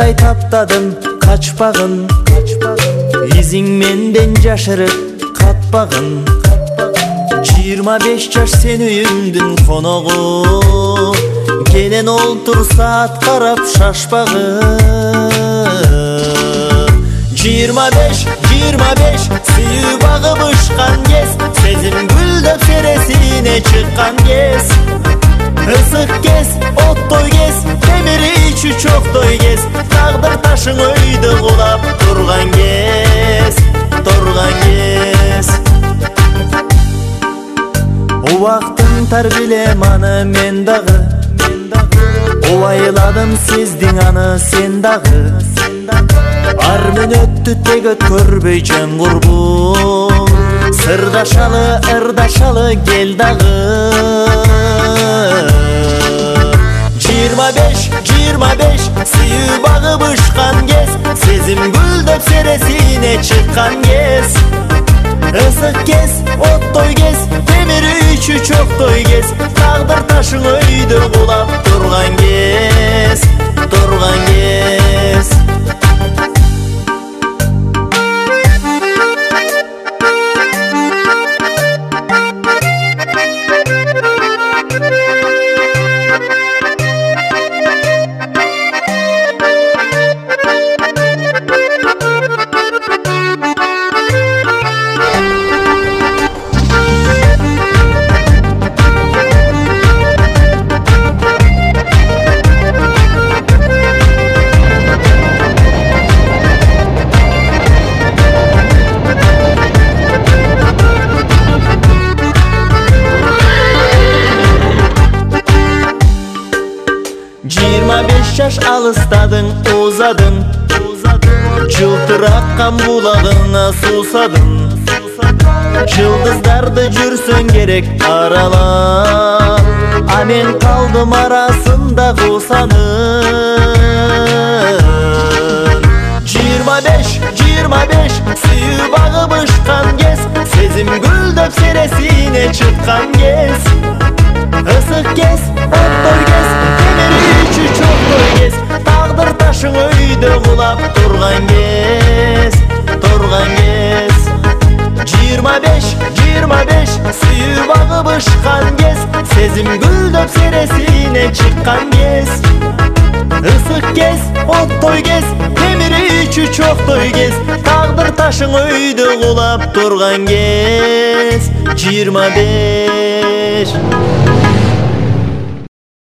атай таптадым качпагын, изиң менден жашырып катпагын. 25 жаш сен үйүмдүн коногу, келен олтур саат карап шашпагын. 25 сүйүү багып ышкан кез, сезим гүлдөп сересине чыккан кез. Ысык кез, оттой кез, темири ичи чоктой кез, тагдыр ташың өйдө кулап турган кез. Убактын тар билем аны мен дагы, убайладым сездиң аны сен дагы. Ар мүнөттү тег өткөрбөй жөн курбум, сырдашалы ырдашалы кел дагы. 25 сүйүү багып ышкан кез, сезим гүлдөп сересине чыккан кез. Ысык кез, оттой кез, темири ичи чоктой кез, тагдыр ташың өйдө кулап турган кез. Жаш алыстадың, узадың, жылтыраккан булагыңа суусадың. Жылдыздарды жүрсөң керек аралап, а мен калдым арасында куусанып. 25 сүйүү багып ышкан кез, сезим гүлдөп сересине чыккан кез. Ысык кез, оттой кез, темири ичи чоктой кез, тагдыр ташың өйдө кулап турган кез. 25 сүйүү багып ышкан кез, сезим гүлдөп сересине чыккан кез. Ысык кез, оттой кез, темири ичи чоктой кез, тагдыр ташың өйдө кулап турган кез. 25